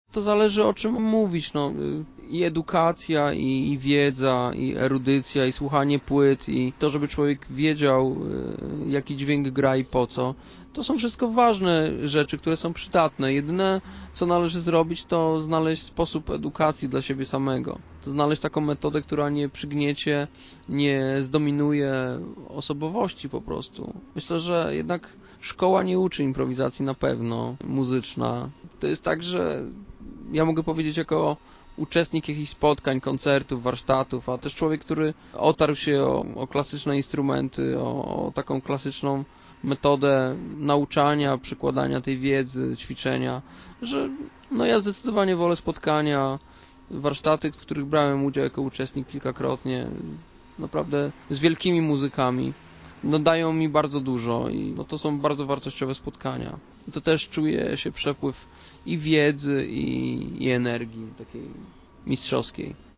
To zależy, o czym mówić, no. I edukacja, i wiedza, i erudycja, i słuchanie płyt, i to, żeby człowiek wiedział, jaki dźwięk gra i po co. To są wszystko ważne rzeczy, które są przydatne. Jedyne, co należy zrobić, to znaleźć sposób edukacji dla siebie samego. To znaleźć taką metodę, która nie przygniecie, nie zdominuje osobowości po prostu. Myślę, że jednak szkoła nie uczy improwizacji na pewno, muzyczna. To jest tak, że ja mogę powiedzieć jako uczestnik jakichś spotkań, koncertów, warsztatów, a też człowiek, który otarł się o klasyczne instrumenty, o taką klasyczną metodę nauczania, przykładania tej wiedzy, ćwiczenia, że no ja zdecydowanie wolę spotkania, warsztaty, w których brałem udział jako uczestnik kilkakrotnie, naprawdę z wielkimi muzykami. No dają mi bardzo dużo i no to są bardzo wartościowe spotkania. I to też czuje się przepływ i wiedzy, i energii takiej mistrzowskiej.